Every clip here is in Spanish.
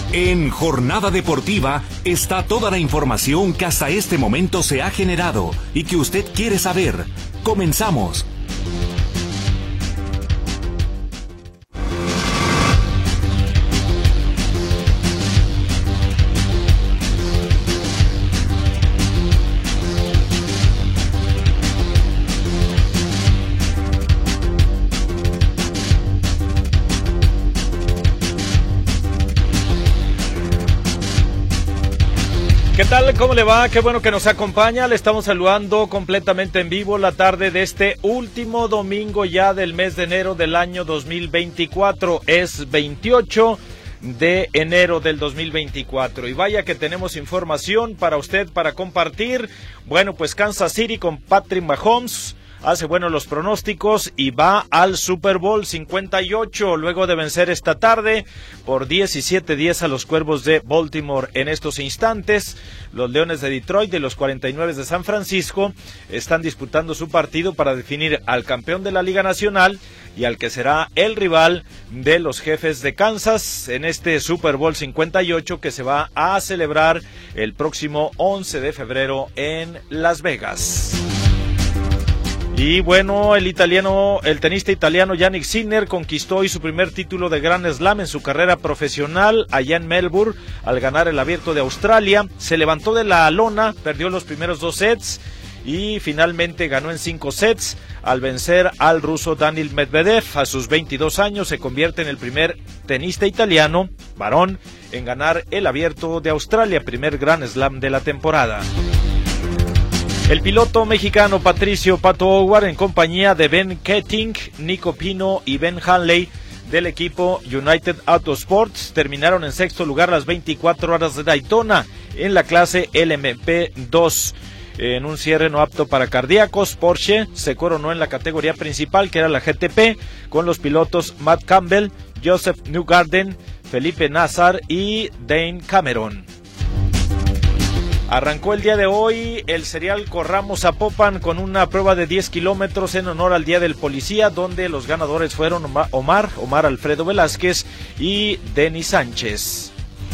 En Jornada Deportiva está toda la información que hasta este momento se ha generado y que usted quiere saber. Comenzamos. ¿Qué tal? ¿Cómo le va? Qué bueno que nos acompaña. Le estamos saludando completamente en vivo la tarde de este último domingo ya del mes de enero del año 2024. Es 28 de enero del 2024. Y vaya que tenemos información para usted para compartir. Bueno, pues Kansas City con Patrick Mahomes hace buenos los pronósticos y va al Super Bowl 58 luego de vencer esta tarde por 17-10 a los Cuervos de Baltimore. En estos instantes, los Leones de Detroit y los 49 de San Francisco están disputando su partido para definir al campeón de la Liga Nacional y al que será el rival de los Jefes de Kansas en este Super Bowl 58 que se va a celebrar el próximo 11 de febrero en Las Vegas. Y bueno, el tenista italiano Jannik Sinner conquistó hoy su primer título de Grand Slam en su carrera profesional allá en Melbourne al ganar el Abierto de Australia. Se levantó de la lona, perdió los primeros 2 sets y finalmente ganó en 5 sets al vencer al ruso Daniil Medvedev. A sus 22 años se convierte en el primer tenista italiano, varón, en ganar el Abierto de Australia, primer Grand Slam de la temporada. El piloto mexicano Patricio Pato O'Ward, en compañía de Ben Ketting, Nico Pino y Ben Hanley del equipo United Autosports, terminaron en sexto lugar las 24 horas de Daytona en la clase LMP2. En un cierre no apto para cardíacos, Porsche se coronó en la categoría principal, que era la GTP, con los pilotos Matt Campbell, Joseph Newgarden, Felipe Nasar y Dane Cameron. Arrancó el día de hoy el serial Corramos Zapopan con una prueba de 10 kilómetros en honor al Día del Policía, donde los ganadores fueron Omar Alfredo Velázquez y Denis Sánchez.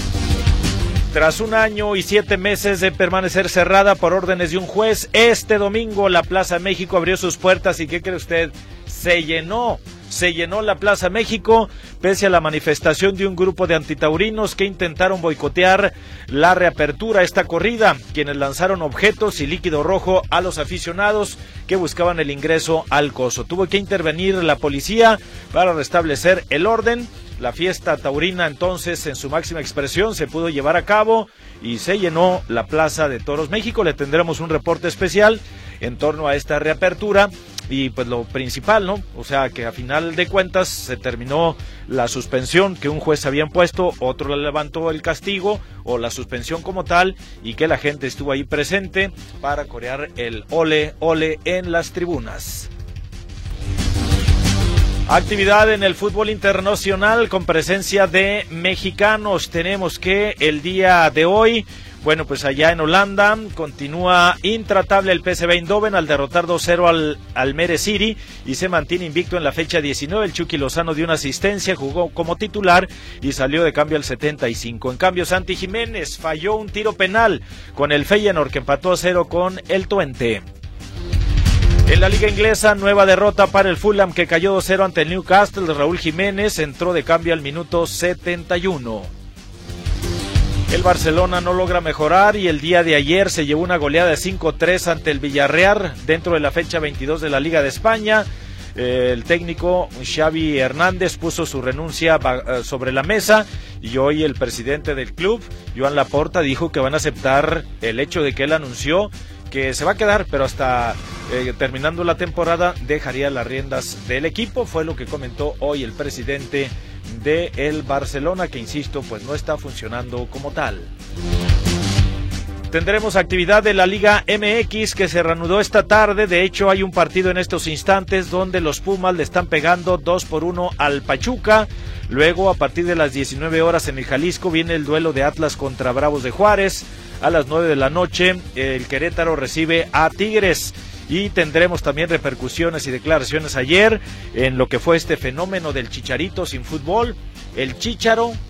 Tras 1 año y 7 meses de permanecer cerrada por órdenes de un juez, este domingo la Plaza México abrió sus puertas y ¿qué cree usted? Se llenó la Plaza México, pese a la manifestación de un grupo de antitaurinos que intentaron boicotear la reapertura a esta corrida, quienes lanzaron objetos y líquido rojo a los aficionados que buscaban el ingreso al coso. Tuvo que intervenir la policía para restablecer el orden. La fiesta taurina entonces en su máxima expresión se pudo llevar a cabo y se llenó la Plaza de Toros México. Le tendremos un reporte especial en torno a esta reapertura. Y pues lo principal, ¿no? O sea, que a final de cuentas se terminó la suspensión que un juez había impuesto, otro le levantó el castigo o la suspensión como tal, y que la gente estuvo ahí presente para corear el ole, ole en las tribunas. Actividad en el fútbol internacional con presencia de mexicanos. Tenemos que el día de hoy, bueno, pues allá en Holanda continúa intratable el PSV Eindhoven al derrotar 2-0 al Almere City y se mantiene invicto en la fecha 19. El Chucky Lozano dio una asistencia, jugó como titular y salió de cambio al 75. En cambio, Santi Jiménez falló un tiro penal con el Feyenoord, que empató a 0 con el Twente. En la liga inglesa, nueva derrota para el Fulham, que cayó 2-0 ante el Newcastle. Raúl Jiménez entró de cambio al minuto 71. El Barcelona no logra mejorar y el día de ayer se llevó una goleada de 5-3 ante el Villarreal dentro de la fecha 22 de la Liga de España. El técnico Xavi Hernández puso su renuncia sobre la mesa y hoy el presidente del club, Joan Laporta, dijo que van a aceptar el hecho de que él anunció que se va a quedar, pero hasta terminando la temporada dejaría las riendas del equipo. Fue lo que comentó hoy el presidente de el Barcelona, que insisto, pues no está funcionando como tal. Tendremos actividad de la Liga MX que se reanudó esta tarde. De hecho, hay un partido en estos instantes donde los Pumas le están pegando 2-1 al Pachuca. Luego, a partir de las 19 horas en el Jalisco, viene el duelo de Atlas contra Bravos de Juárez. A las 9 de la noche, el Querétaro recibe a Tigres. Y tendremos también repercusiones y declaraciones ayer en lo que fue este fenómeno del Chicharito sin fútbol. El Chícharo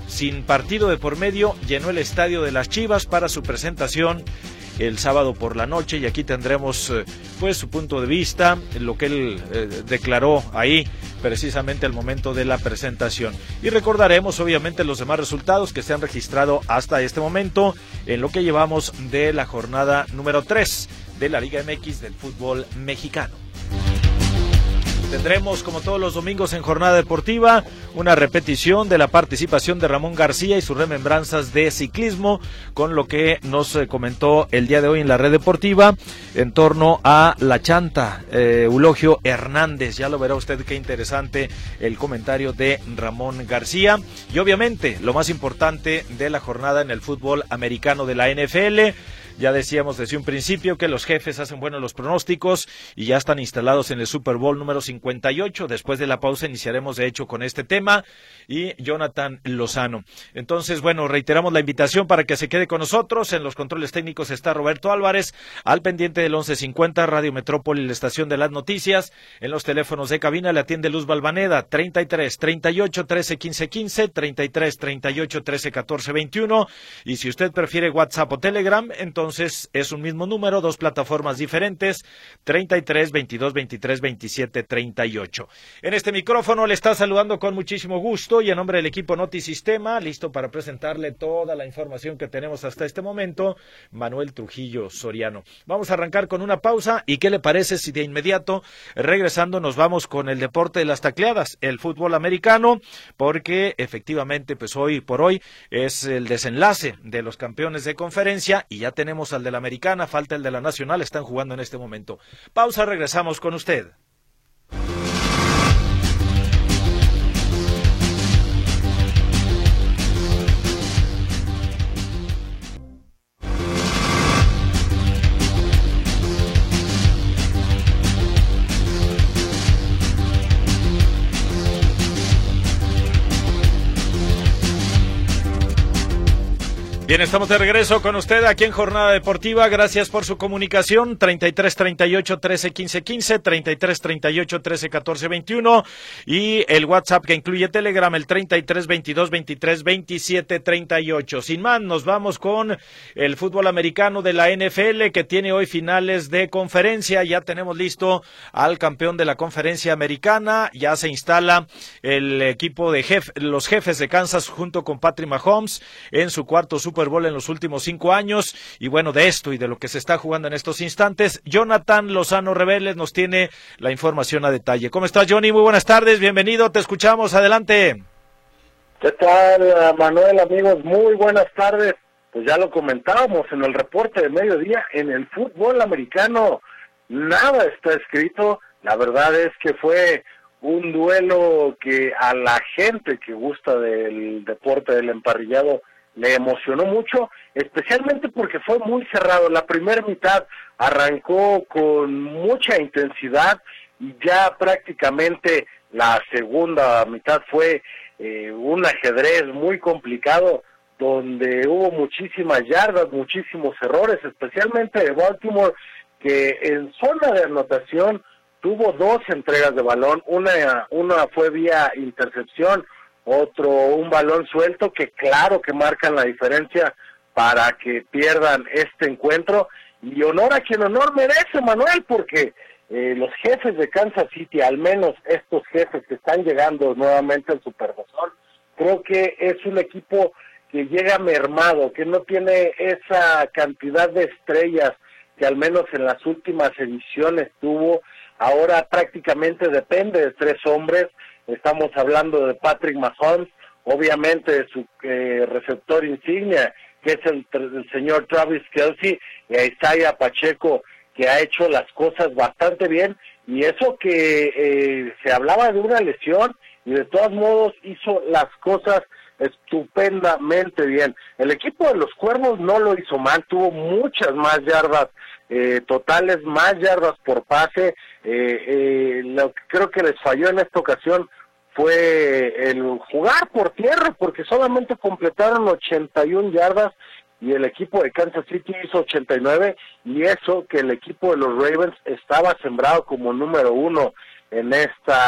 sin partido de por medio, llenó el estadio de las Chivas para su presentación el sábado por la noche, y aquí tendremos pues su punto de vista, lo que él declaró ahí precisamente al momento de la presentación, y recordaremos obviamente los demás resultados que se han registrado hasta este momento en lo que llevamos de la jornada número 3 de la Liga MX del fútbol mexicano. Tendremos, como todos los domingos en Jornada Deportiva, una repetición de la participación de Ramón García y sus remembranzas de ciclismo, con lo que nos comentó el día de hoy en la Red Deportiva en torno a la chanta, Eulogio Hernández. Ya lo verá usted, qué interesante el comentario de Ramón García. Y obviamente, lo más importante de la jornada en el fútbol americano de la NFL. Ya decíamos desde un principio que los jefes hacen buenos los pronósticos y ya están instalados en el Super Bowl número 58. Después de la pausa iniciaremos de hecho con este tema y Jonathan Lozano. Entonces, bueno, reiteramos la invitación para que se quede con nosotros. En los controles técnicos está Roberto Álvarez, al pendiente del 1150, Radio Metrópoli, la estación de las noticias. En los teléfonos de cabina le atiende Luz Balvaneda, 33 38 13 15 15, 33 38 13 14 21. Y si usted prefiere WhatsApp o Telegram, entonces es un mismo número, dos plataformas diferentes, 33 22 23 27 38. En este micrófono le está saludando con muchísimo gusto y en nombre del equipo Notisistema, listo para presentarle toda la información que tenemos hasta este momento, Manuel Trujillo Soriano. Vamos a arrancar con una pausa y ¿qué le parece si de inmediato, regresando, nos vamos con el deporte de las tacleadas, el fútbol americano, porque efectivamente pues hoy por hoy es el desenlace de los campeones de conferencia y ya tenemos al de la Americana, falta el de la Nacional, están jugando en este momento. Pausa, regresamos con usted. Bien, estamos de regreso con usted aquí en Jornada Deportiva. Gracias por su comunicación. 33 38 13 15 15, 33 38 13 14 21 y el WhatsApp que incluye Telegram, el 33 22 23 27 38. Sin más, nos vamos con el fútbol americano de la NFL que tiene hoy finales de conferencia. Ya tenemos listo al campeón de la conferencia americana. Ya se instala el equipo de los jefes de Kansas junto con Patrick Mahomes en su cuarto Super Bowl en los últimos 5 años, y bueno, de esto y de lo que se está jugando en estos instantes, Jonathan Lozano Reveles nos tiene la información a detalle. ¿Cómo estás, Johnny? Muy buenas tardes, bienvenido, te escuchamos, adelante. ¿Qué tal, Manuel, amigos? Muy buenas tardes. Pues ya lo comentábamos en el reporte de mediodía, en el fútbol americano nada está escrito. La verdad es que fue un duelo que a la gente que gusta del deporte del emparrillado le emocionó mucho, especialmente porque fue muy cerrado. La primera mitad arrancó con mucha intensidad y ya prácticamente la segunda mitad fue un ajedrez muy complicado, donde hubo muchísimas yardas, muchísimos errores, especialmente de Baltimore, que en zona de anotación tuvo 2 entregas de balón, una fue vía intercepción, otro un balón suelto, que claro que marcan la diferencia para que pierdan este encuentro, y honor a quien honor merece, Manuel, porque los jefes de Kansas City, al menos estos jefes que están llegando nuevamente al Superdome, creo que es un equipo que llega mermado, que no tiene esa cantidad de estrellas que al menos en las últimas ediciones tuvo. Ahora prácticamente depende de 3 hombres. Estamos hablando de Patrick Mahomes, obviamente de su receptor insignia, que es el señor Travis Kelce, y a Isaiah Pacheco, que ha hecho las cosas bastante bien, y eso que se hablaba de una lesión, y de todos modos hizo las cosas estupendamente bien. El equipo de los Cuervos no lo hizo mal, tuvo muchas más yardas totales, más yardas por pase. Lo que creo que les falló en esta ocasión fue el jugar por tierra, porque solamente completaron 81 yardas y el equipo de Kansas City hizo 89, y eso que el equipo de los Ravens estaba sembrado como número 1 en esta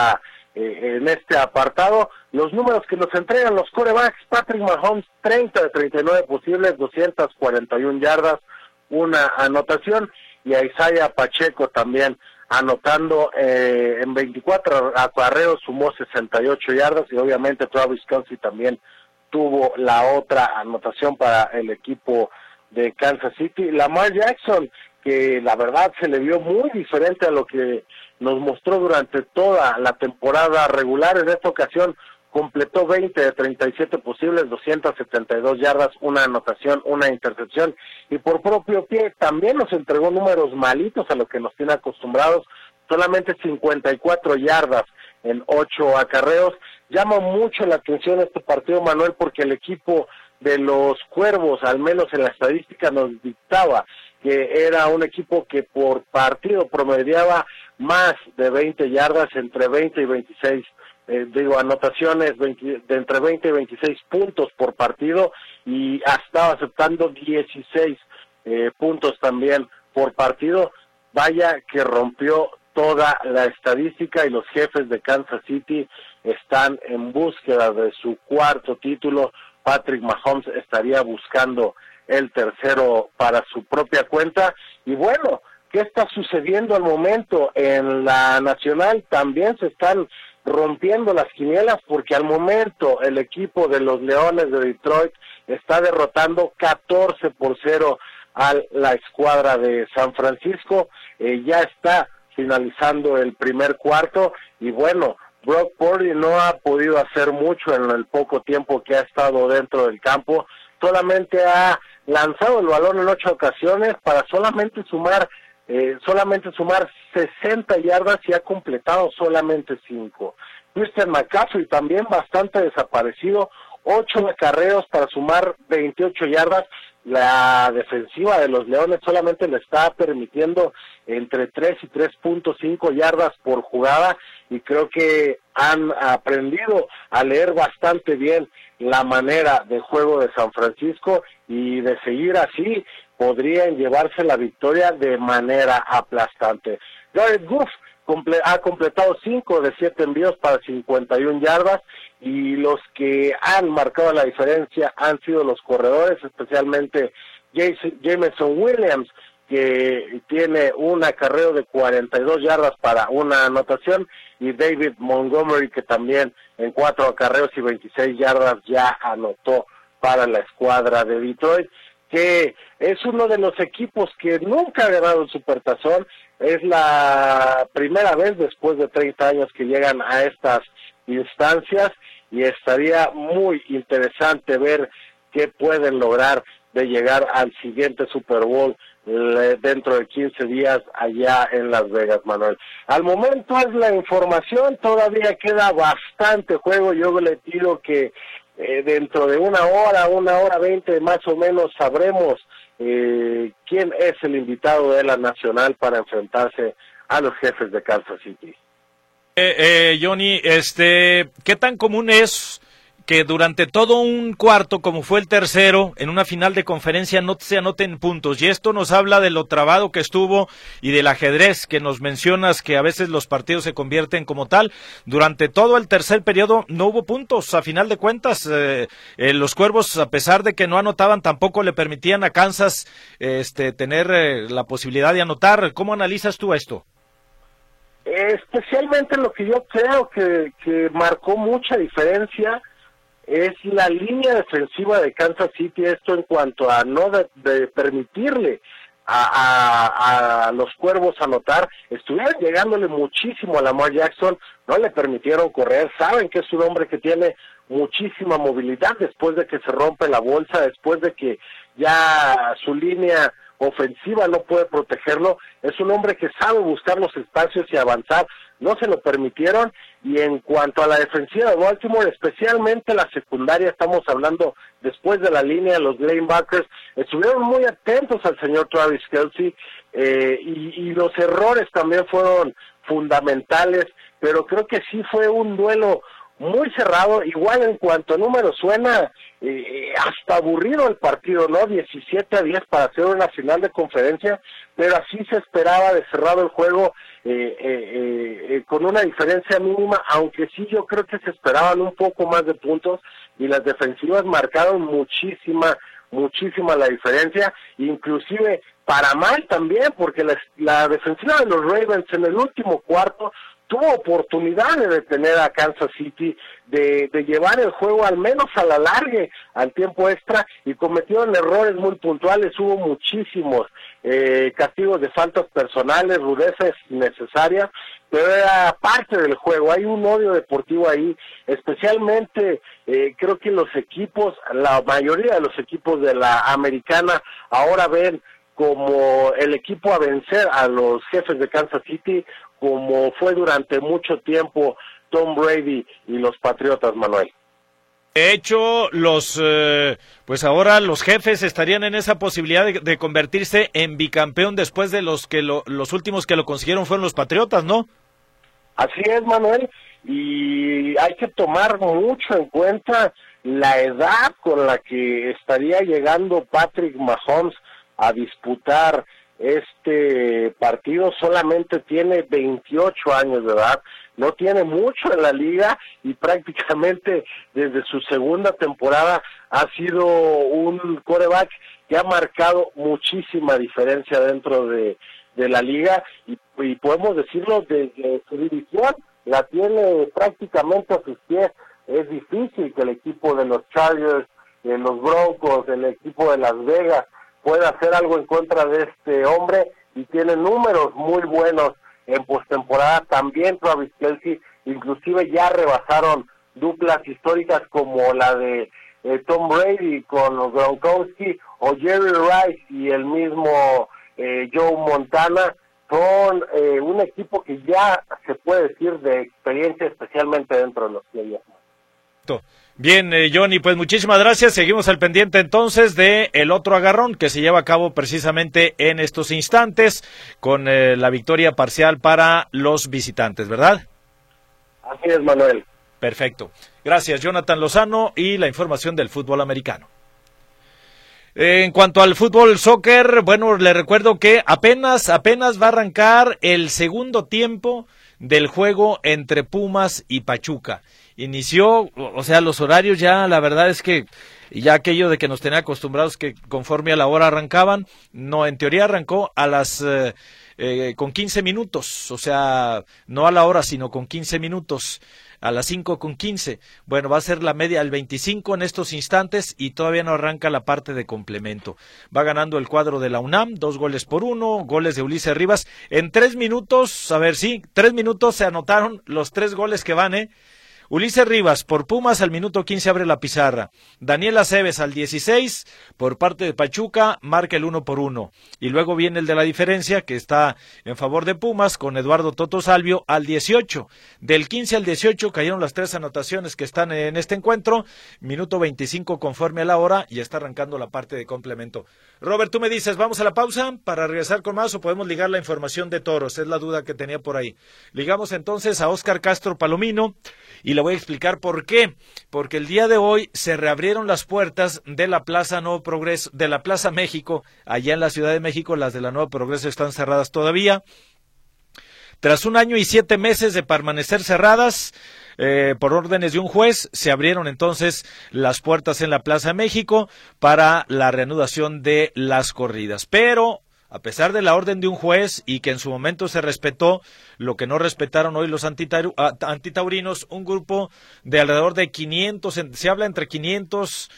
en este apartado. Los números que nos entregan los quarterbacks: Patrick Mahomes, 30 de 39 posibles, 241 yardas, una anotación, y a Isaiah Pacheco también anotando en 24 acarreos, sumó 68 yardas, y obviamente Travis Kelce también tuvo la otra anotación para el equipo de Kansas City. Lamar Jackson, que la verdad se le vio muy diferente a lo que nos mostró durante toda la temporada regular. En esta ocasión completó 20 de 37 posibles, 272 yardas, una anotación, una intercepción, y por propio pie también nos entregó números malitos a lo que nos tiene acostumbrados, solamente 54 yardas en 8 acarreos. Llama mucho la atención este partido, Manuel, porque el equipo de los Cuervos, al menos en la estadística, nos dictaba que era un equipo que por partido promediaba más de 20 yardas, entre 20 y 26 anotaciones de entre 20 y 26 puntos por partido, y estaba aceptando 16 puntos también por partido. Vaya que rompió toda la estadística, y los Jefes de Kansas City están en búsqueda de su cuarto título. Patrick Mahomes estaría buscando el tercero para su propia cuenta. Y bueno, ¿qué está sucediendo al momento en la Nacional? También se están rompiendo las quinielas, porque al momento el equipo de los Leones de Detroit está derrotando 14-0 a la escuadra de San Francisco. Ya está finalizando el primer cuarto, y bueno, Brock Purdy no ha podido hacer mucho en el poco tiempo que ha estado dentro del campo. Solamente ha lanzado el balón en 8 ocasiones para solamente sumar 60 yardas, y ha completado solamente 5. Christian McCaffrey también bastante desaparecido, 8 acarreos para sumar 28 yardas. La defensiva de los Leones solamente le está permitiendo entre 3 y 3.5 yardas por jugada, y creo que han aprendido a leer bastante bien la manera de juego de San Francisco, y de seguir así podrían llevarse la victoria de manera aplastante. Jared Goff ha completado 5 de 7 envíos para 51 yardas, y los que han marcado la diferencia han sido los corredores, especialmente Jameson Williams, que tiene un acarreo de 42 yardas para una anotación, y David Montgomery, que también en 4 acarreos y 26 yardas ya anotó para la escuadra de Detroit, que es uno de los equipos que nunca ha ganado el Supertazón. Es la primera vez después de 30 años que llegan a estas instancias, y estaría muy interesante ver qué pueden lograr de llegar al siguiente Super Bowl dentro de 15 días allá en Las Vegas, Manuel. Al momento es la información, todavía queda bastante juego. Yo le tiro que dentro de una hora 20 más o menos sabremos quién es el invitado de la Nacional para enfrentarse a los Jefes de Kansas City. Johnny, ¿qué tan común es que durante todo un cuarto, como fue el tercero, en una final de conferencia no se anoten puntos? Y esto nos habla de lo trabado que estuvo y del ajedrez que nos mencionas, que a veces los partidos se convierten como tal. Durante todo el tercer periodo no hubo puntos. A final de cuentas, los Cuervos, a pesar de que no anotaban, tampoco le permitían a Kansas tener la posibilidad de anotar. ¿Cómo analizas tú esto? Especialmente lo que yo creo que marcó mucha diferencia es la línea defensiva de Kansas City. Esto en cuanto a no de permitirle a los Cuervos anotar. Estuvieron llegándole muchísimo a Lamar Jackson, no le permitieron correr. Saben que es un hombre que tiene muchísima movilidad después de que se rompe la bolsa, después de que ya su línea ofensiva no puede protegerlo. Es un hombre que sabe buscar los espacios y avanzar. No se lo permitieron. Y en cuanto a la defensiva de Baltimore, especialmente la secundaria, estamos hablando después de la línea, los linebackers estuvieron muy atentos al señor Travis Kelce, y los errores también fueron fundamentales, pero creo que sí fue un duelo muy cerrado. Igual en cuanto a números suena, hasta aburrido el partido, ¿no? 17-10 para hacer una final de conferencia, pero así se esperaba de cerrado el juego con una diferencia mínima, aunque sí yo creo que se esperaban un poco más de puntos y las defensivas marcaron muchísima la diferencia, inclusive para mal también, porque la defensiva de los Ravens en el último cuarto tuvo oportunidad de detener a Kansas City, de llevar el juego al menos a la larga, al tiempo extra, y cometieron errores muy puntuales, hubo muchísimos castigos de faltas personales, rudezas innecesarias, pero era parte del juego, hay un odio deportivo ahí, especialmente creo que los equipos, la mayoría de los equipos de la americana ahora ven como el equipo a vencer a los Jefes de Kansas City, como fue durante mucho tiempo Tom Brady y los Patriotas, Manuel. De hecho, pues ahora los Jefes estarían en esa posibilidad de convertirse en bicampeón después de los últimos que lo consiguieron fueron los Patriotas, ¿no? Así es, Manuel, y hay que tomar mucho en cuenta la edad con la que estaría llegando Patrick Mahomes a disputar este partido. Solamente tiene 28 años de edad, no tiene mucho en la liga y prácticamente desde su segunda temporada ha sido un quarterback que ha marcado muchísima diferencia dentro de la liga y podemos decirlo, desde su división la tiene prácticamente a sus pies. Es difícil que el equipo de los Chargers, de los Broncos, el equipo de Las Vegas pueda hacer algo en contra de este hombre, y tiene números muy buenos en postemporada. También Travis Kelce, inclusive ya rebasaron duplas históricas como la de Tom Brady con los Gronkowski, o Jerry Rice y el mismo Joe Montana. Son un equipo que ya se puede decir de experiencia, especialmente dentro de los playoffs. Bien, Johnny, pues muchísimas gracias. Seguimos al pendiente entonces de el otro agarrón que se lleva a cabo precisamente en estos instantes con la victoria parcial para los visitantes, ¿verdad? Así es, Manuel. Perfecto. Gracias, Jonathan Lozano, y la información del fútbol americano. En cuanto al fútbol soccer, bueno, le recuerdo que apenas va a arrancar el segundo tiempo del juego entre Pumas y Pachuca. Inició, o sea, los horarios ya, la verdad es que ya aquello de que nos tenía acostumbrados que conforme a la hora arrancaban, no, en teoría arrancó a las con 15 minutos, o sea, no a la hora, sino con 15 minutos, a las 5:15. Bueno, va a ser la media el 25 en estos instantes y todavía no arranca la parte de complemento. Va ganando el cuadro de la UNAM, 2-1, goles de Ulises Rivas. En 3 minutos, a ver, sí, 3 minutos se anotaron los 3 goles que van, Ulises Rivas por Pumas al minuto 15 abre la pizarra. Daniel Aceves al 16 por parte de Pachuca marca el 1-1. Y luego viene el de la diferencia que está en favor de Pumas con Eduardo Toto Salvio al 18. Del 15 al 18 cayeron las 3 anotaciones que están en este encuentro. Minuto 25 conforme a la hora y está arrancando la parte de complemento. Robert, tú me dices, ¿vamos a la pausa para regresar con más o podemos ligar la información de toros? Es la duda que tenía por ahí. Ligamos entonces a Óscar Castro Palomino y le voy a explicar por qué. Porque el día de hoy se reabrieron las puertas de la Plaza Nuevo Progreso, de la Plaza México, allá en la Ciudad de México. Las de la Nuevo Progreso están cerradas todavía. Tras 1 año y 7 meses de permanecer cerradas, por órdenes de un juez, se abrieron entonces las puertas en la Plaza México para la reanudación de las corridas. Pero, a pesar de la orden de un juez y que en su momento se respetó, lo que no respetaron hoy los antitaurinos, un grupo de alrededor de 500, se habla entre 500,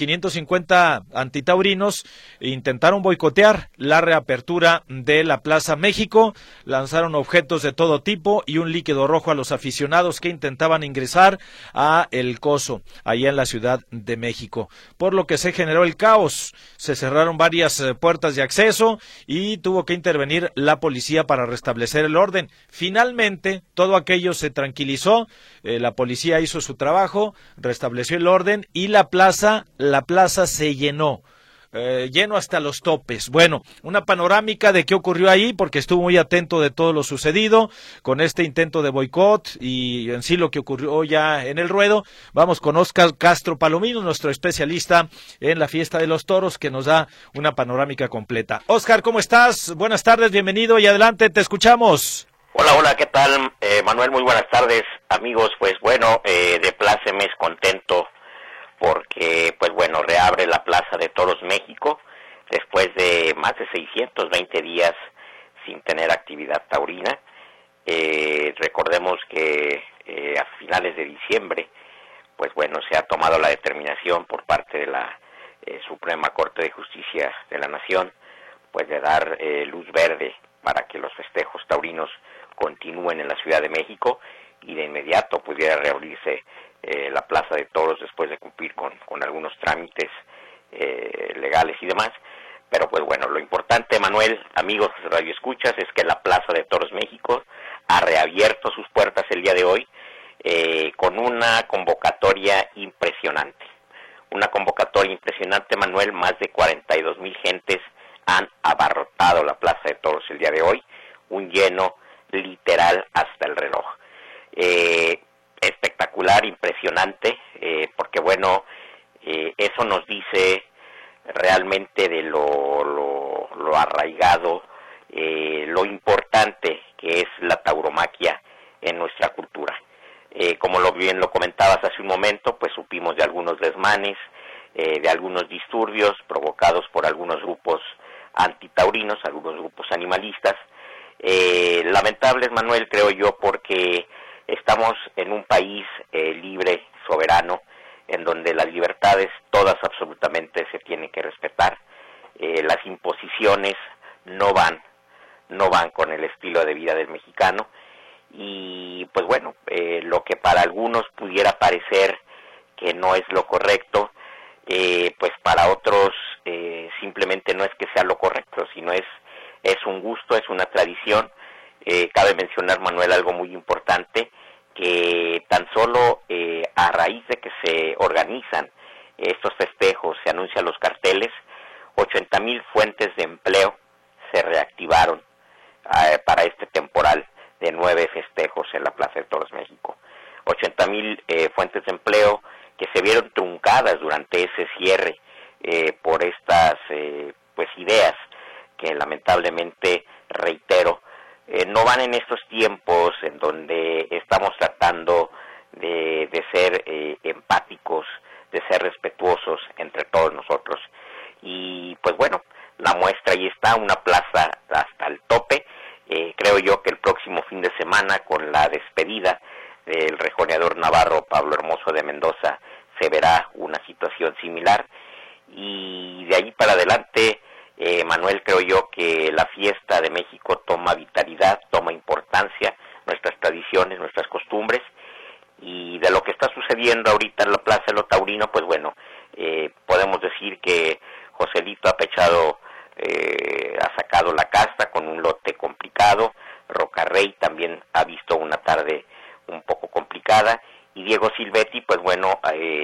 550 antitaurinos, intentaron boicotear la reapertura de la Plaza México, lanzaron objetos de todo tipo y un líquido rojo a los aficionados que intentaban ingresar a El Coso, allá en la Ciudad de México, por lo que se generó el caos, se cerraron varias puertas de acceso y tuvo que intervenir la policía para restablecer el orden. Finalmente, todo aquello se tranquilizó, la policía hizo su trabajo, restableció el orden y la plaza se llenó. lleno hasta los topes. Bueno, una panorámica de qué ocurrió ahí, porque estuvo muy atento de todo lo sucedido con este intento de boicot y en sí lo que ocurrió ya en el ruedo. Vamos con Óscar Castro Palomino, nuestro especialista en la fiesta de los toros, que nos da una panorámica completa. Óscar, ¿cómo estás? Buenas tardes, bienvenido y adelante, te escuchamos. Hola, ¿qué tal? Manuel, muy buenas tardes, amigos. Pues bueno, de plácemes, contento, porque pues bueno, reabre la Plaza de Toros México, después de más de 620 días sin tener actividad taurina. Recordemos que a finales de diciembre, pues bueno, se ha tomado la determinación por parte de la Suprema Corte de Justicia de la Nación, pues de dar luz verde para que los festejos taurinos continúen en la Ciudad de México y de inmediato pudiera reabrirse la Plaza de Toros después de cumplir con algunos trámites legales y demás. Pero pues bueno, lo importante, Manuel, amigos radioescuchas, es que la Plaza de Toros México ha reabierto sus puertas el día de hoy con una convocatoria impresionante. Una convocatoria impresionante, Manuel, más de 42,000 gentes han abarrotado la Plaza de Toros el día de hoy, un lleno literal hasta el reloj. Espectacular, impresionante, porque bueno, eso nos dice realmente de lo arraigado, lo importante que es la tauromaquia en nuestra cultura. Como bien lo comentabas hace un momento, pues supimos de algunos desmanes, de algunos disturbios provocados por algunos grupos antitaurinos, algunos grupos animalistas. Lamentables, Manuel, creo yo, porque estamos en un país libre, soberano, en donde las libertades todas absolutamente se tienen que respetar. Las imposiciones no van con el estilo de vida del mexicano, y pues bueno, lo que para algunos pudiera parecer que no es lo correcto, pues para otros simplemente no es que sea lo correcto, sino es un gusto, es una tradición. Cabe mencionar, Manuel, algo muy importante, que tan solo a raíz de que se organizan estos festejos, se anuncian los carteles, 80,000 fuentes de empleo se reactivaron para este temporal de 9 festejos en la Plaza de Toros México. 80,000 fuentes de empleo que se vieron truncadas durante ese cierre por estas pues ideas que lamentablemente, reitero, no van en estos tiempos en donde estamos tratando de ser empáticos, de ser respetuosos entre todos nosotros. Y pues bueno, la muestra ahí está, una plaza hasta el tope. Creo yo que el próximo fin de semana, con la despedida del rejoneador navarro Pablo Hermoso de Mendoza, se verá una situación similar. Y de ahí para adelante, Manuel, creo yo que la fiesta de México toma vitalidad, toma importancia, nuestras tradiciones, nuestras costumbres, y de lo que está sucediendo ahorita en la Plaza de lo Taurino, pues bueno, podemos decir que Joselito ha sacado la casta con un lote complicado. Rocarrey también ha visto una tarde un poco complicada, y Diego Silvetti, pues bueno,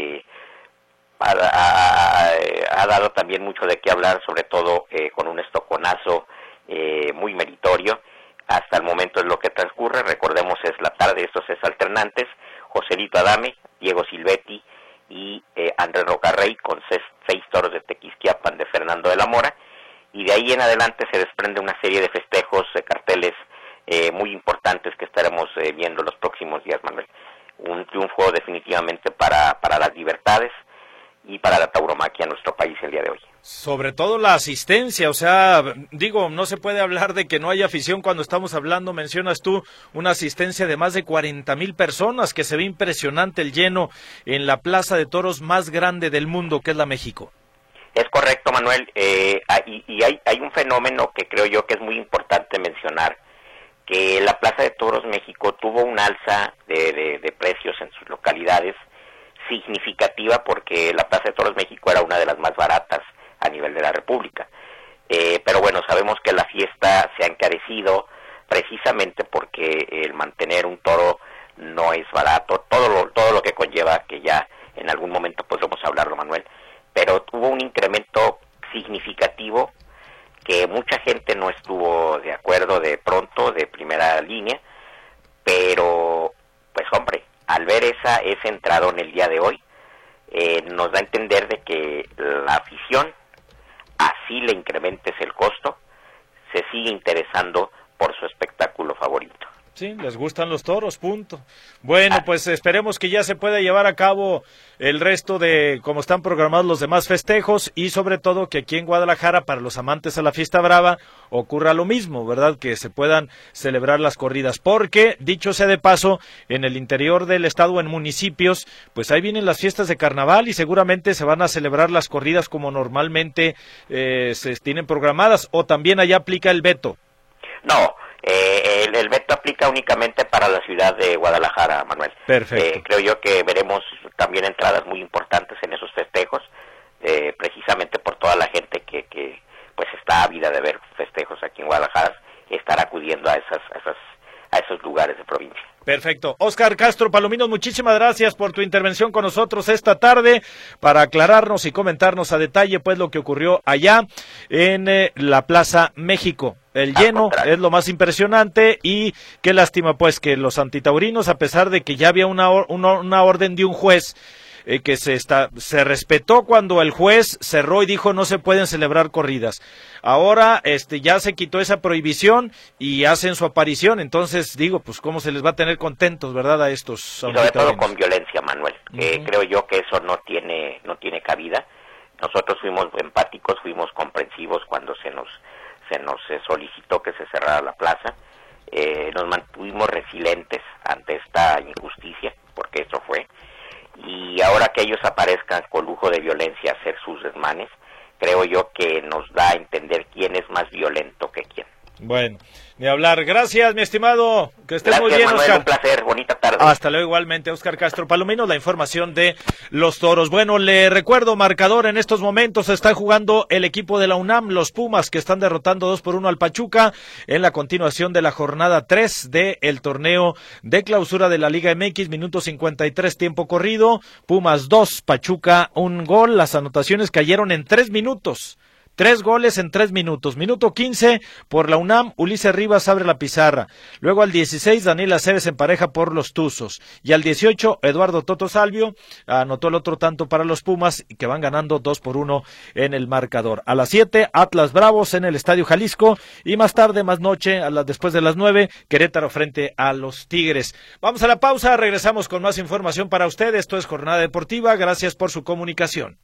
ha dado también mucho de qué hablar, sobre todo con un estoconazo muy meritorio. Hasta el momento es lo que transcurre, recordemos, es la tarde, estos es alternantes: Joselito Adame, Diego Silvetti y Andrés Rocarrey, con 6 toros de Tequisquiapan de Fernando de la Mora, y de ahí en adelante se desprende una serie de festejos, carteles muy importantes que estaremos viendo los próximos días, Manuel. Un triunfo definitivamente para las libertades y para la tauromaquia en nuestro país el día de hoy. Sobre todo la asistencia, o sea, digo, no se puede hablar de que no haya afición cuando estamos hablando, mencionas tú, una asistencia de más de 40,000 personas, que se ve impresionante el lleno en la plaza de toros más grande del mundo, que es la México. Es correcto, Manuel, y hay un fenómeno que creo yo que es muy importante mencionar, que la Plaza de Toros México tuvo un alza de precios en sus localidades significativa, porque la Plaza de Toros México era una de las más baratas a nivel de la República. Pero bueno, sabemos que la fiesta se ha encarecido precisamente porque el mantener un toro no es barato, todo lo que conlleva, que ya en algún momento podremos hablarlo, Manuel, pero hubo un incremento significativo que mucha gente no estuvo de acuerdo de pronto, de primera línea, pero pues hombre, al ver ese entradón el día de hoy, nos da a entender de que la afición, así le incrementes el costo, se sigue interesando por su espectáculo favorito. Sí, les gustan los toros, punto. Bueno, pues esperemos que ya se pueda llevar a cabo el resto de cómo están programados los demás festejos y sobre todo que aquí en Guadalajara, para los amantes a la fiesta brava, ocurra lo mismo, ¿verdad? Que se puedan celebrar las corridas, porque, dicho sea de paso, en el interior del estado, en municipios, pues ahí vienen las fiestas de carnaval y seguramente se van a celebrar las corridas como normalmente se tienen programadas, o también allá aplica el veto. No, el veto aplica únicamente para la ciudad de Guadalajara, Manuel. Perfecto. Creo yo que veremos también entradas muy importantes en esos festejos, precisamente por toda la gente que pues está ávida de ver festejos aquí en Guadalajara, estar acudiendo a esos lugares de provincia. Perfecto. Óscar Castro Palominos, muchísimas gracias por tu intervención con nosotros esta tarde para aclararnos y comentarnos a detalle pues lo que ocurrió allá en la Plaza México. El lleno es lo más impresionante y qué lástima pues que los antitaurinos, a pesar de que ya había una orden de un juez que se respetó cuando el juez cerró y dijo no se pueden celebrar corridas. Ahora ya se quitó esa prohibición y hacen su aparición, entonces digo, pues cómo se les va a tener contentos, ¿verdad? A estos y sobre todo con violencia, Manuel. Creo yo que eso no tiene cabida. Nosotros fuimos empáticos, fuimos comprensivos cuando se nos solicitó que se cerrara la plaza. Nos mantuvimos resilientes ante esta injusticia, porque eso fue. Y ahora que ellos aparezcan con lujo de violencia a hacer sus desmanes, creo yo que nos da a entender quién es más violento que quién. Bueno, ni hablar. Gracias, mi estimado. Que estés muy bien, Manuel, Óscar. Un placer, bonita tarde. Hasta luego, igualmente, Óscar Castro Palomino, la información de los toros. Bueno, le recuerdo, marcador en estos momentos, está jugando el equipo de la UNAM, los Pumas, que están derrotando 2-1 al Pachuca, en la continuación de la jornada 3 del torneo de clausura de la Liga MX, minuto 53, tiempo corrido, Pumas 2, Pachuca 1 gol, las anotaciones cayeron en 3 minutos. 3 goles en 3 minutos. Minuto 15 por la UNAM, Ulises Rivas abre la pizarra. Luego al 16, Daniel Aceves empareja por los Tuzos. Y al 18, Eduardo Toto Salvio anotó el otro tanto para los Pumas, que van ganando 2-1 en el marcador. A las 7, Atlas Bravos en el Estadio Jalisco. Y más tarde, más noche, después de las 9, Querétaro frente a los Tigres. Vamos a la pausa, regresamos con más información para ustedes. Esto es Jornada Deportiva. Gracias por su comunicación.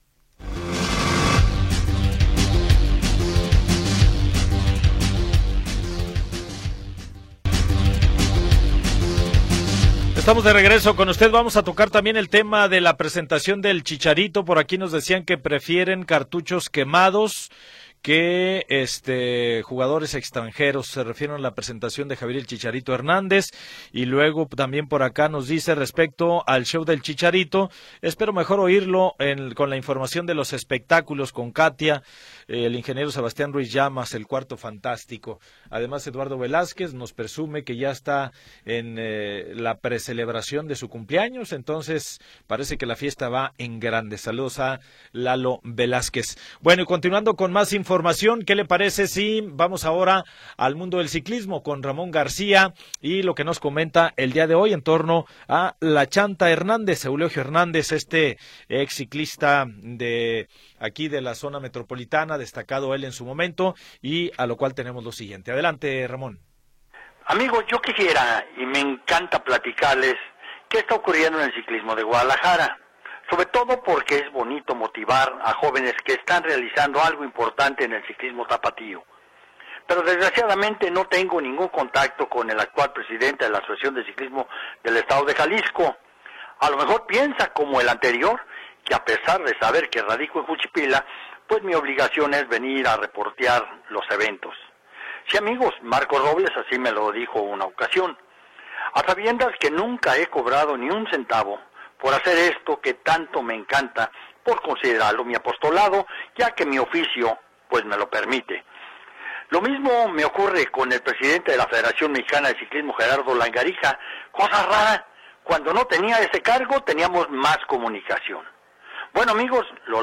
Estamos de regreso con usted, vamos a tocar también el tema de la presentación del Chicharito. Por aquí nos decían que prefieren cartuchos quemados que jugadores extranjeros. Se refieren a la presentación de Javier el Chicharito Hernández. Y luego también por acá nos dice respecto al show del Chicharito, espero mejor oírlo con la información de los espectáculos con Katia, el ingeniero Sebastián Ruiz Llamas, el Cuarto Fantástico. Además, Eduardo Velázquez nos presume que ya está en la precelebración de su cumpleaños, entonces parece que la fiesta va en grande. Saludos a Lalo Velázquez. Bueno, y continuando con más información, ¿qué le parece si vamos ahora al mundo del ciclismo con Ramón García y lo que nos comenta el día de hoy en torno a la Chanta Hernández, Eulogio Hernández, ex ciclista de aquí de la zona metropolitana, destacado él en su momento, y a lo cual tenemos lo siguiente. Adelante, Ramón. Amigos, yo quisiera y me encanta platicarles qué está ocurriendo en el ciclismo de Guadalajara, sobre todo porque es bonito motivar a jóvenes que están realizando algo importante en el ciclismo tapatío. Pero desgraciadamente no tengo ningún contacto con el actual presidente de la Asociación de Ciclismo del Estado de Jalisco. A lo mejor piensa, como el anterior, que a pesar de saber que radico en Juchipila, pues mi obligación es venir a reportear los eventos. Sí, amigos, Marco Robles así me lo dijo una ocasión. A sabiendas que nunca he cobrado ni un centavo por hacer esto que tanto me encanta, por considerarlo mi apostolado, ya que mi oficio pues me lo permite. Lo mismo me ocurre con el presidente de la Federación Mexicana de Ciclismo, Gerardo Langarija. Cosa rara, cuando no tenía ese cargo teníamos más comunicación. Bueno, amigos, lo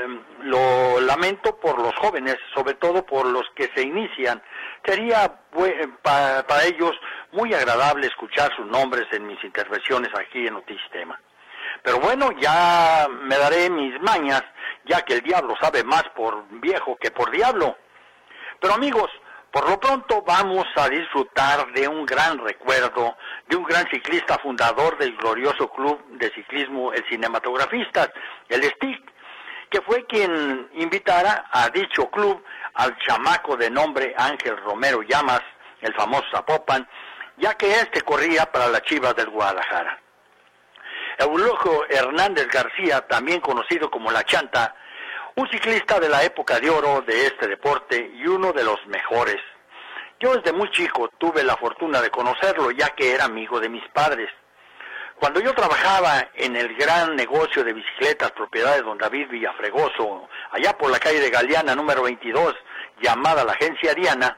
lamento por los jóvenes, sobre todo por los que se inician. Sería para ellos muy agradable escuchar sus nombres en mis intervenciones aquí en Notisistema. Pero bueno, ya me daré mis mañas, ya que el diablo sabe más por viejo que por diablo. Pero amigos, por lo pronto vamos a disfrutar de un gran recuerdo de un gran ciclista fundador del glorioso club de ciclismo, el Cinematografistas, el STIC, que fue quien invitara a dicho club al chamaco de nombre Ángel Romero Llamas, el famoso Zapopan, ya que este corría para las Chivas del Guadalajara. Eulogio Hernández García, también conocido como La Chanta, un ciclista de la época de oro de este deporte y uno de los mejores. Yo desde muy chico tuve la fortuna de conocerlo, ya que era amigo de mis padres. Cuando yo trabajaba en el gran negocio de bicicletas propiedad de don David Villafregoso, allá por la calle de Galeana número 22, llamada la Agencia Diana,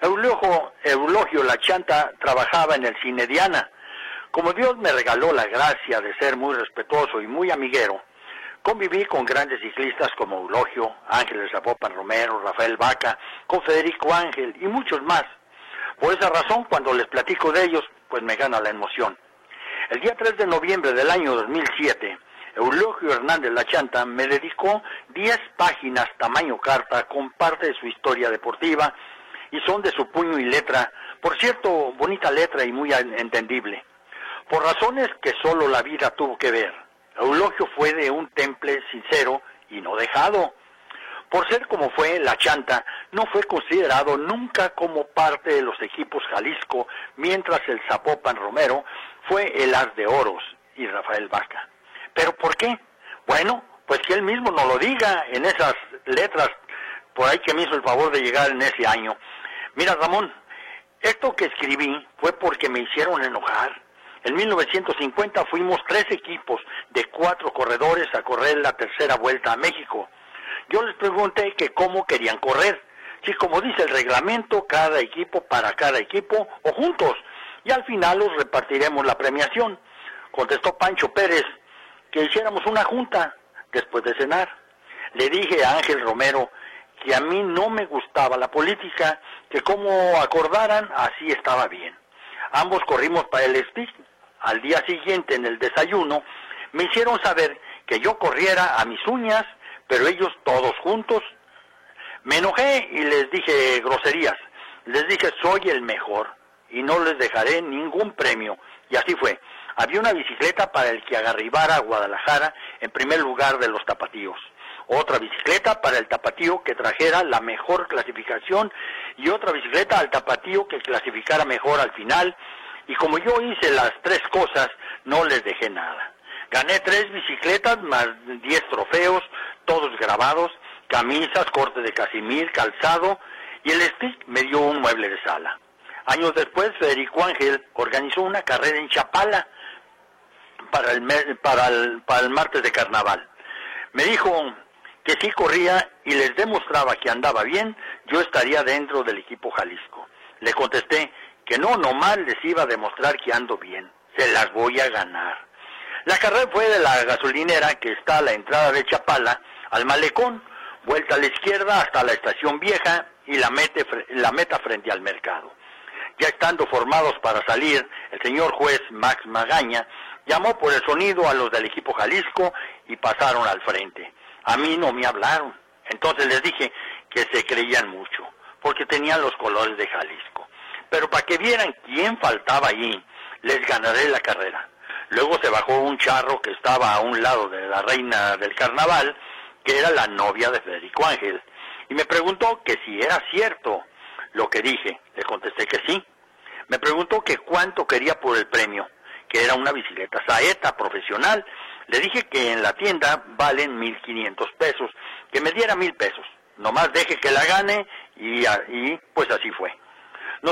Eulogio La Chanta trabajaba en el Cine Diana. Como Dios me regaló la gracia de ser muy respetuoso y muy amiguero, conviví con grandes ciclistas como Eulogio, Ángel Zapopan Romero, Rafael Vaca, con Federico Ángel y muchos más. Por esa razón, cuando les platico de ellos, pues me gana la emoción. El día 3 de noviembre del año 2007, Eulogio Hernández La Chanta me dedicó 10 páginas tamaño carta con parte de su historia deportiva y son de su puño y letra, por cierto, bonita letra y muy entendible. Por razones que solo la vida tuvo que ver, Eulogio fue de un temple sincero y no dejado. Por ser como fue, La Chanta no fue considerado nunca como parte de los equipos Jalisco, mientras el Zapopan Romero fue el as de oros y Rafael Vaca. ¿Pero por qué? Bueno, pues que él mismo nos lo diga en esas letras, por ahí que me hizo el favor de llegar en ese año. Mira, Ramón, esto que escribí fue porque me hicieron enojar. En 1950 fuimos 3 equipos de 4 corredores a correr la tercera vuelta a México. Yo les pregunté que cómo querían correr, si como dice el reglamento, cada equipo para cada equipo o juntos, y al final los repartiremos la premiación. Contestó Pancho Pérez que hiciéramos una junta después de cenar. Le dije a Ángel Romero que a mí no me gustaba la política, que como acordaran así estaba bien. Ambos corrimos para el STIC. Al día siguiente en el desayuno me hicieron saber que yo corriera a mis uñas, pero ellos todos juntos. Me enojé y les dije groserías. Les dije soy el mejor y no les dejaré ningún premio. Y así fue. Había una bicicleta para el que arribara a Guadalajara en primer lugar de los tapatíos. Otra bicicleta para el tapatío que trajera la mejor clasificación y otra bicicleta al tapatío que clasificara mejor al final. Y como yo hice las 3 cosas, no les dejé nada. Gané 3 bicicletas más 10 trofeos, todos grabados, camisas, corte de casimir, calzado, y el STIC me dio un mueble de sala. Años después, Federico Ángel organizó una carrera en Chapala para el martes de carnaval. Me dijo que si corría y les demostraba que andaba bien, yo estaría dentro del equipo Jalisco. Le contesté que no, nomás les iba a demostrar que ando bien, se las voy a ganar. La carrera fue de la gasolinera que está a la entrada de Chapala al malecón, vuelta a la izquierda hasta la estación vieja y la meta frente al mercado. Ya estando formados para salir, el señor juez Max Magaña llamó por el sonido a los del equipo Jalisco y pasaron al frente. A mí no me hablaron, entonces les dije que se creían mucho, porque tenían los colores de Jalisco. Pero para que vieran quién faltaba allí, les ganaré la carrera. Luego se bajó un charro que estaba a un lado de la reina del carnaval, que era la novia de Federico Ángel, y me preguntó que si era cierto lo que dije. Le contesté que sí. Me preguntó que cuánto quería por el premio, que era una bicicleta saeta profesional. Le dije que en la tienda valen 1,500 pesos, que me diera 1,000 pesos. Nomás deje que la gane y pues así fue. Nos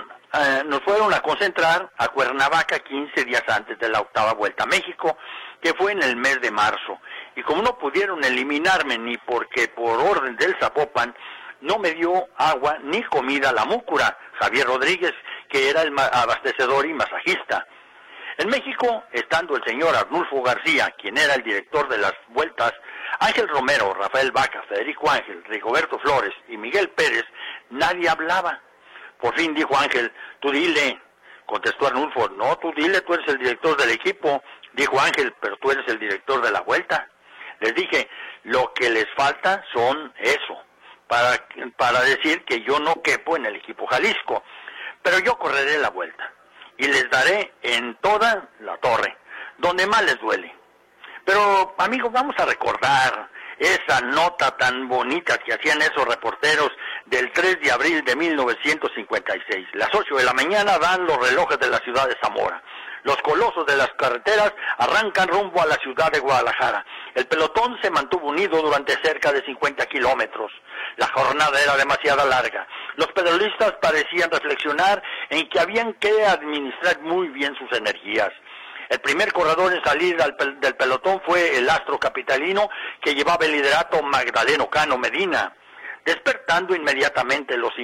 fueron a concentrar a Cuernavaca 15 días antes de la 8ª Vuelta a México, que fue en el mes de marzo. Y como no pudieron eliminarme ni porque por orden del Zapopan, no me dio agua ni comida la múcura, Javier Rodríguez, que era el abastecedor y masajista. En México, estando el señor Arnulfo García, quien era el director de las vueltas, Ángel Romero, Rafael Vaca, Federico Ángel, Rigoberto Flores y Miguel Pérez, nadie hablaba. Por fin dijo Ángel, tú dile, contestó Arnulfo, no, tú dile, tú eres el director del equipo, dijo Ángel, pero tú eres el director de la vuelta. Les dije, lo que les falta son eso, para decir que yo no quepo en el equipo Jalisco, pero yo correré la vuelta y les daré en toda la torre, donde más les duele. Pero, amigos, vamos a recordar esa nota tan bonita que hacían esos reporteros del 3 de abril de 1956. Las 8 de la mañana dan los relojes de la ciudad de Zamora. Los colosos de las carreteras arrancan rumbo a la ciudad de Guadalajara. El pelotón se mantuvo unido durante cerca de 50 kilómetros. La jornada era demasiado larga. Los pedalistas parecían reflexionar en que habían que administrar muy bien sus energías. El primer corredor en salir del pelotón fue el astro capitalino que llevaba el liderato Magdaleno Cano Medina, despertando inmediatamente los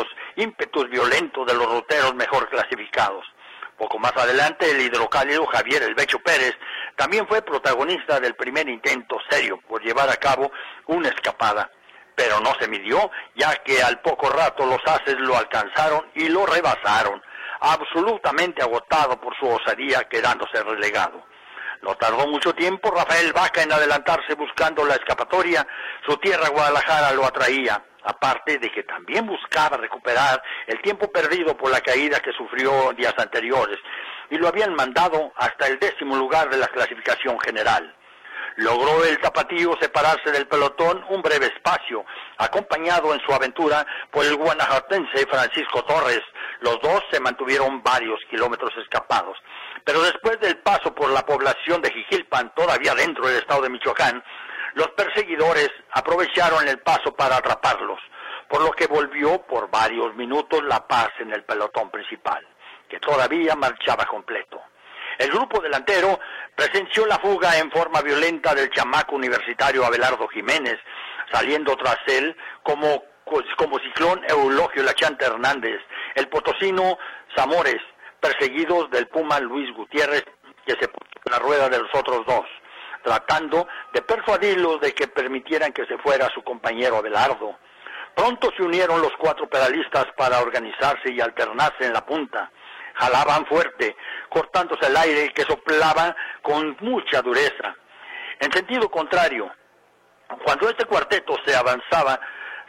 ímpetus violentos de los ruteros mejor clasificados. Poco más adelante, el hidrocálido Javier El Becho Pérez también fue protagonista del primer intento serio por llevar a cabo una escapada, pero no se midió, ya que al poco rato los ases lo alcanzaron y lo rebasaron, absolutamente agotado por su osadía, quedándose relegado. No tardó mucho tiempo Rafael Vaca en adelantarse buscando la escapatoria. Su tierra Guadalajara lo atraía, aparte de que también buscaba recuperar el tiempo perdido por la caída que sufrió días anteriores, y lo habían mandado hasta el 10º lugar de la clasificación general. Logró el tapatío separarse del pelotón un breve espacio, acompañado en su aventura por el guanajuatense Francisco Torres. Los dos se mantuvieron varios kilómetros escapados, pero después del paso por la población de Jijilpan, todavía dentro del estado de Michoacán, los perseguidores aprovecharon el paso para atraparlos, por lo que volvió por varios minutos la paz en el pelotón principal, que todavía marchaba completo. El grupo delantero presenció la fuga en forma violenta del chamaco universitario Abelardo Jiménez, saliendo tras él como ciclón Eulogio Lachanta Hernández, el potosino Zamores, perseguidos del Puma Luis Gutiérrez, que se puso en la rueda de los otros dos, tratando de persuadirlos de que permitieran que se fuera su compañero Abelardo. Pronto se unieron los 4 pedalistas para organizarse y alternarse en la punta. Jalaban fuerte, cortándose el aire que soplaba con mucha dureza. En sentido contrario, cuando este cuarteto de avanzada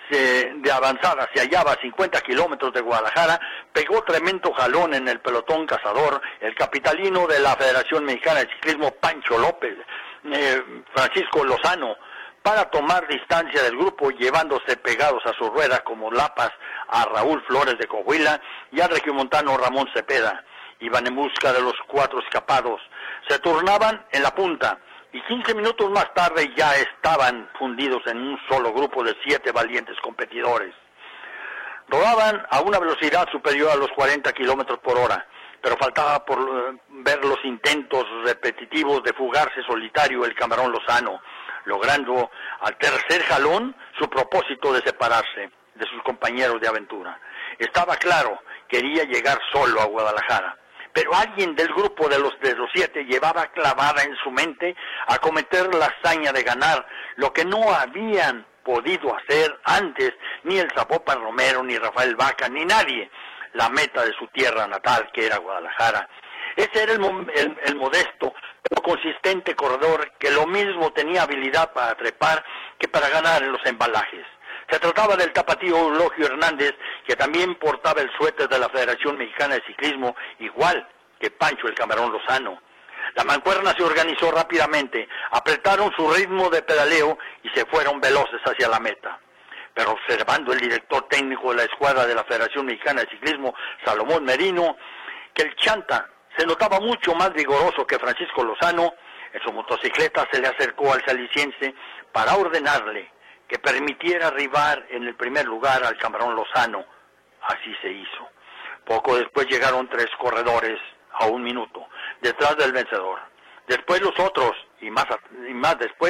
se hallaba a 50 kilómetros de Guadalajara, pegó tremendo jalón en el pelotón cazador el capitalino de la Federación Mexicana de Ciclismo, Pancho López, Francisco Lozano, para tomar distancia del grupo, llevándose pegados a su rueda como lapas a Raúl Flores de Coahuila y al regiomontano Ramón Cepeda. Iban en busca de los 4 escapados. Se turnaban en la punta y 15 minutos más tarde ya estaban fundidos en un solo grupo de 7 valientes competidores. Rodaban a una velocidad superior a los 40 kilómetros por hora, pero faltaba por ver los intentos repetitivos de fugarse solitario el Camarón Lozano, logrando al tercer jalón su propósito de separarse de sus compañeros de aventura. Estaba claro, quería llegar solo a Guadalajara, pero alguien del grupo de los 7 llevaba clavada en su mente acometer la hazaña de ganar lo que no habían podido hacer antes ni el Zapopan Romero, ni Rafael Vaca, ni nadie, la meta de su tierra natal, que era Guadalajara. Ese era el modesto, pero consistente corredor que lo mismo tenía habilidad para trepar que para ganar en los embalajes. Se trataba del tapatío Eulogio Hernández, que también portaba el suéter de la Federación Mexicana de Ciclismo, igual que Pancho el Camarón Lozano. La mancuerna se organizó rápidamente, apretaron su ritmo de pedaleo y se fueron veloces hacia la meta. Pero observando el director técnico de la escuadra de la Federación Mexicana de Ciclismo, Salomón Merino, que el Chanta se notaba mucho más vigoroso que Francisco Lozano, en su motocicleta se le acercó al saliciense para ordenarle que permitiera arribar en el primer lugar al Camarón Lozano. Así se hizo. Poco después llegaron 3 corredores a 1 minuto, detrás del vencedor. Después los otros, y más después,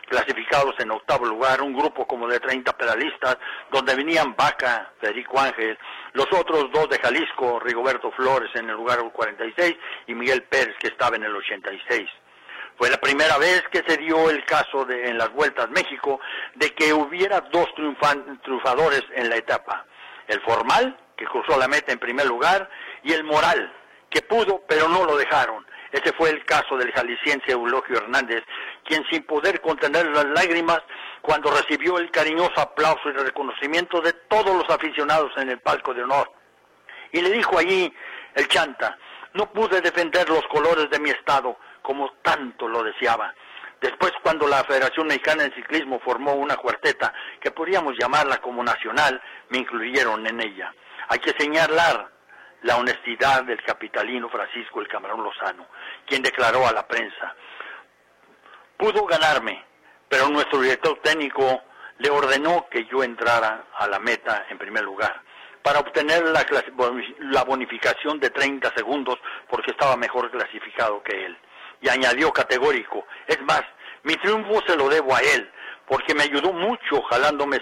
clasificados en octavo lugar, un grupo como de 30 pedalistas, donde venían Vaca, Federico Ángel, los otros dos de Jalisco, Rigoberto Flores en el lugar 46 y Miguel Pérez, que estaba en el 86. Fue la primera vez que se dio el caso en las Vueltas México de que hubiera dos triunfadores en la etapa. El Formal, que cruzó la meta en primer lugar, y el Moral, que pudo, pero no lo dejaron. Ese fue el caso del jalisciense Eulogio Hernández, quien sin poder contener las lágrimas, cuando recibió el cariñoso aplauso y el reconocimiento de todos los aficionados en el palco de honor. Y le dijo allí el Chanta: no pude defender los colores de mi estado como tanto lo deseaba. Después, cuando la Federación Mexicana de Ciclismo formó una cuarteta, que podríamos llamarla como nacional, me incluyeron en ella. Hay que señalar la honestidad del capitalino Francisco El Camarón Lozano, quien declaró a la prensa: pudo ganarme, pero nuestro director técnico le ordenó que yo entrara a la meta en primer lugar, para obtener la bonificación de 30 segundos, porque estaba mejor clasificado que él. Y añadió categórico: es más, mi triunfo se lo debo a él, porque me ayudó mucho jalándome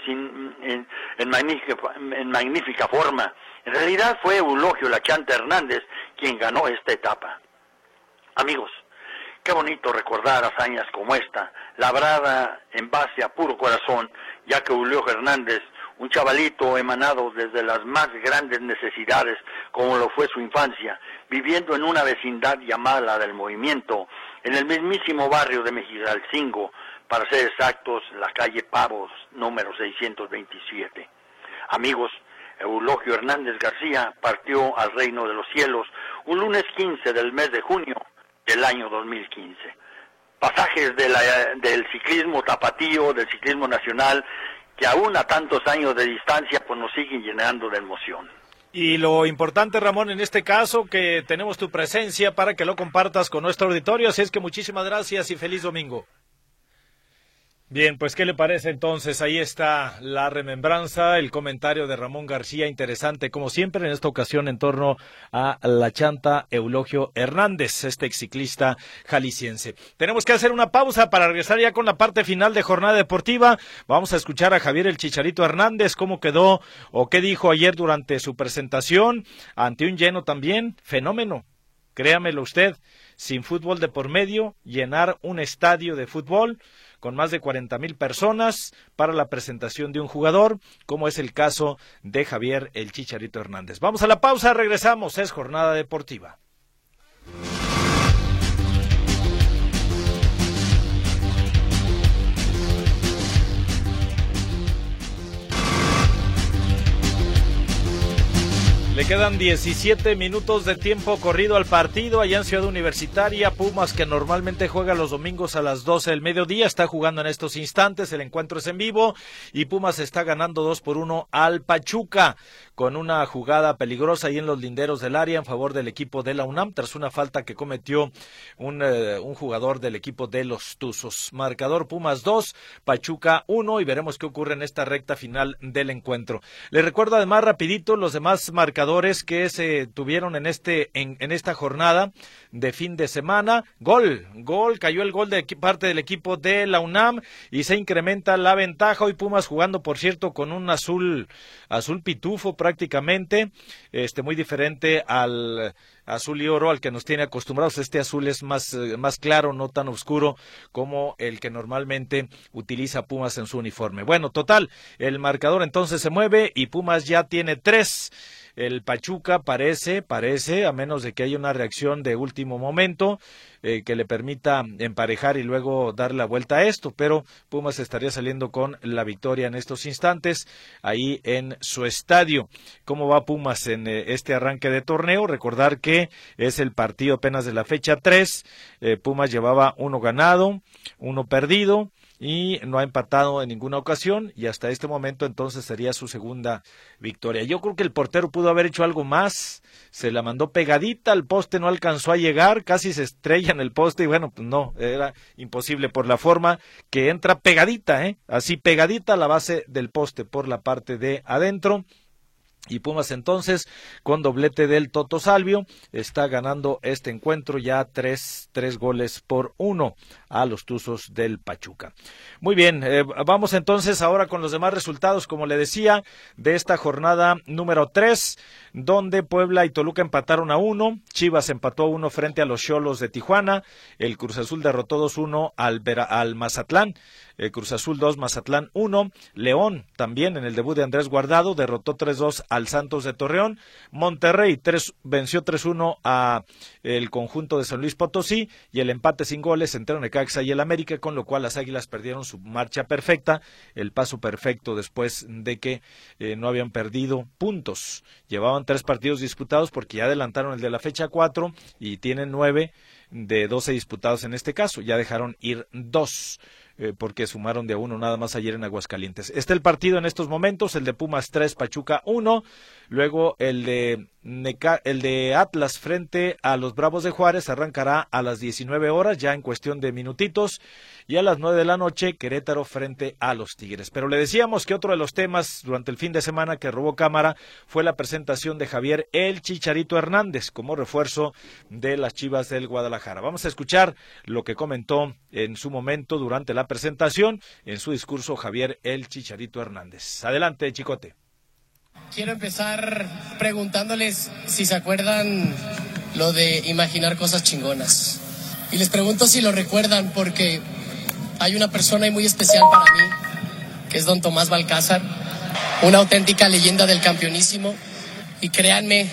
en magnífica forma. En realidad fue Eulogio La Chanta Hernández quien ganó esta etapa. Amigos, qué bonito recordar hazañas como esta, labrada en base a puro corazón, ya que Eulogio Hernández, un chavalito emanado desde las más grandes necesidades, como lo fue su infancia, viviendo en una vecindad llamada la del Movimiento, en el mismísimo barrio de Mexicalcingo, para ser exactos, la calle Pavos, número 627. Amigos, Eulogio Hernández García partió al reino de los cielos un lunes 15 del mes de junio del año 2015. Pasajes del ciclismo tapatío, del ciclismo nacional, que aún a tantos años de distancia pues nos siguen llenando de emoción. Y lo importante, Ramón, en este caso, que tenemos tu presencia para que lo compartas con nuestro auditorio, así es que muchísimas gracias y feliz domingo. Bien, pues ¿qué le parece entonces? Ahí está la remembranza, el comentario de Ramón García, interesante como siempre, en esta ocasión en torno a la Chanta Eulogio Hernández, este exciclista jalisciense. Tenemos que hacer una pausa para regresar ya con la parte final de Jornada Deportiva. Vamos a escuchar a Javier El Chicharito Hernández, cómo quedó o qué dijo ayer durante su presentación, ante un lleno también, fenómeno. Créamelo usted, sin fútbol de por medio, llenar un estadio de fútbol con más de 40,000 personas para la presentación de un jugador, como es el caso de Javier El Chicharito Hernández. Vamos a la pausa, regresamos, es Jornada Deportiva. Le quedan 17 minutos de tiempo corrido al partido allá en Ciudad Universitaria. Pumas, que normalmente juega los domingos a las 12 del mediodía, está jugando en estos instantes, el encuentro es en vivo y Pumas está ganando 2-1 al Pachuca con una jugada peligrosa ahí en los linderos del área en favor del equipo de la UNAM tras una falta que cometió un jugador del equipo de los Tuzos. Marcador: Pumas 2, Pachuca 1, y veremos qué ocurre en esta recta final del encuentro. Les recuerdo además rapidito los demás marcadores que se tuvieron en esta jornada de fin de semana. Cayó el gol de parte del equipo de la UNAM y se incrementa la ventaja. Hoy Pumas jugando, por cierto, con un azul pitufo prácticamente, muy diferente al azul y oro al que nos tiene acostumbrados. Este azul es más claro, no tan oscuro como el que normalmente utiliza Pumas en su uniforme. Bueno, total, el marcador entonces se mueve y Pumas ya tiene 3. El Pachuca parece, a menos de que haya una reacción de último momento que le permita emparejar y luego dar la vuelta a esto, pero Pumas estaría saliendo con la victoria en estos instantes ahí en su estadio. ¿Cómo va Pumas en este arranque de torneo? Recordar que es el partido apenas de la fecha 3, Pumas llevaba 1 ganado, 1 perdido, y no ha empatado en ninguna ocasión, y hasta este momento entonces sería su segunda victoria. Yo creo que el portero pudo haber hecho algo más, se la mandó pegadita al poste, no alcanzó a llegar, casi se estrella en el poste y bueno, pues no, era imposible por la forma que entra pegadita, así pegadita a la base del poste por la parte de adentro. Y Pumas entonces, con doblete del Toto Salvio, está ganando este encuentro ya 3 goles por 1 a los Tuzos del Pachuca. Muy bien, vamos entonces ahora con los demás resultados, como le decía, de esta jornada número 3, donde Puebla y Toluca empataron a 1, Chivas empató a 1 frente a los Xolos de Tijuana, el Cruz Azul derrotó 2-1 al Mazatlán, Cruz Azul 2, Mazatlán 1, León también en el debut de Andrés Guardado derrotó 3-2 al Santos de Torreón, Monterrey venció 3-1 a el conjunto de San Luis Potosí y el empate sin goles entre Necaxa y el América, con lo cual las Águilas perdieron su marcha perfecta, el paso perfecto después de que no habían perdido puntos. Llevaban 3 partidos disputados porque ya adelantaron el de la fecha 4 y tienen 9 de 12 disputados en este caso, ya dejaron ir 2. Porque sumaron de a 1 nada más ayer en Aguascalientes. Está el partido en estos momentos, el de Pumas 3, Pachuca 1, luego el de Atlas frente a los Bravos de Juárez arrancará a las 19 horas, ya en cuestión de minutitos, y a las 9 de la noche Querétaro frente a los Tigres. Pero le decíamos que otro de los temas durante el fin de semana que robó cámara fue la presentación de Javier El Chicharito Hernández como refuerzo de las Chivas del Guadalajara. Vamos a escuchar lo que comentó en su momento durante la presentación, en su discurso Javier El Chicharito Hernández. Adelante, Chicote. Quiero empezar preguntándoles si se acuerdan lo de imaginar cosas chingonas. Y les pregunto si lo recuerdan porque hay una persona muy especial para mí, que es don Tomás Balcázar, una auténtica leyenda del campeonísimo. Y créanme,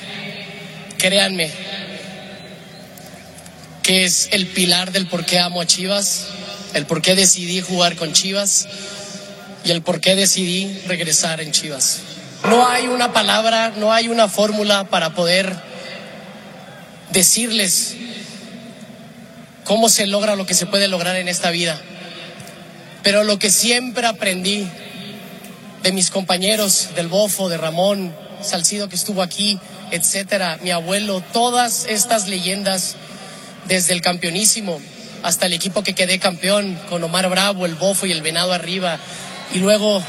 que es el pilar del por qué amo a Chivas, el por qué decidí jugar con Chivas y el por qué decidí regresar en Chivas. No hay una palabra, no hay una fórmula para poder decirles cómo se logra lo que se puede lograr en esta vida. Pero lo que siempre aprendí de mis compañeros, del Bofo, de Ramón, Salcido que estuvo aquí, etcétera, mi abuelo, todas estas leyendas, desde el campeonísimo hasta el equipo que quedé campeón, con Omar Bravo, el Bofo y el Venado arriba, y luego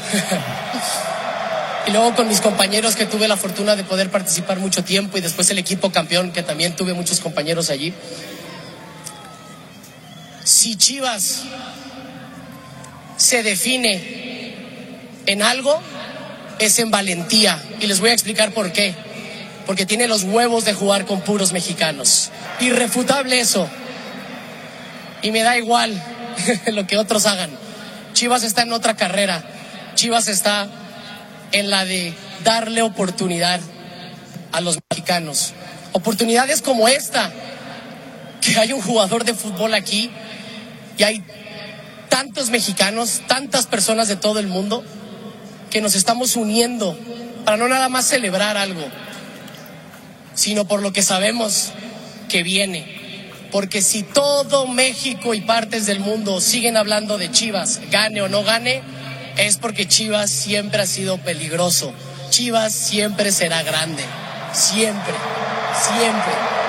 con mis compañeros que tuve la fortuna de poder participar mucho tiempo, y después el equipo campeón, que también tuve muchos compañeros allí. Si Chivas se define en algo, es en valentía, y les voy a explicar por qué. Porque tiene los huevos de jugar con puros mexicanos. Irrefutable eso. Y me da igual lo que otros hagan. Chivas está en otra carrera. Chivas está en la de darle oportunidad a los mexicanos. Oportunidades como esta, que hay un jugador de fútbol aquí y hay tantos mexicanos, tantas personas de todo el mundo que nos estamos uniendo para no nada más celebrar algo, sino por lo que sabemos que viene. Porque si todo México y partes del mundo siguen hablando de Chivas, gane o no gane, es porque Chivas siempre ha sido peligroso. Chivas siempre será grande. Siempre, siempre.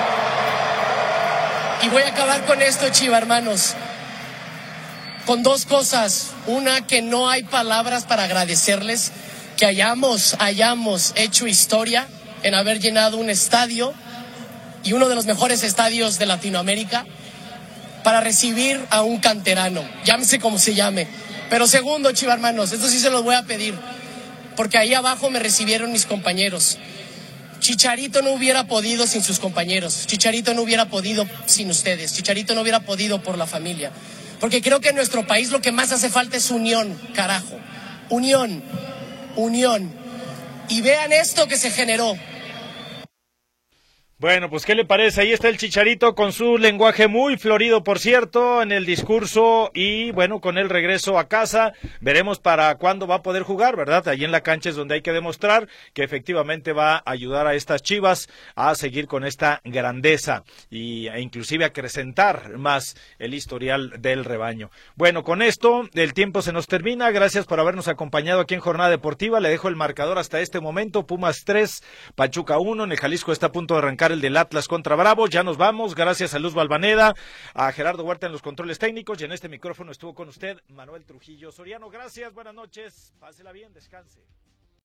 Y voy a acabar con esto, Chiva hermanos, con 2 cosas. Una, que no hay palabras para agradecerles que hayamos hecho historia en haber llenado un estadio, y uno de los mejores estadios de Latinoamérica, para recibir a un canterano, llámese como se llame. Pero segundo, Chiva hermanos, esto sí se los voy a pedir, porque ahí abajo me recibieron mis compañeros. Chicharito no hubiera podido sin sus compañeros, Chicharito no hubiera podido sin ustedes, Chicharito no hubiera podido por la familia. Porque creo que en nuestro país lo que más hace falta es unión, carajo. Unión. Y vean esto que se generó. Bueno, pues ¿qué le parece? Ahí está el Chicharito con su lenguaje muy florido, por cierto, en el discurso, y bueno, con el regreso a casa, veremos para cuándo va a poder jugar, ¿verdad? Allí en la cancha es donde hay que demostrar que efectivamente va a ayudar a estas Chivas a seguir con esta grandeza e inclusive acrecentar más el historial del rebaño. Bueno, con esto el tiempo se nos termina. Gracias por habernos acompañado aquí en Jornada Deportiva. Le dejo el marcador hasta este momento: Pumas 3, Pachuca 1. En el Jalisco está a punto de arrancar el del Atlas contra Bravos. Ya nos vamos, gracias a Luz Balvaneda, a Gerardo Huerta en los controles técnicos, y en este micrófono estuvo con usted Manuel Trujillo Soriano. Gracias, buenas noches, pásela bien, descanse.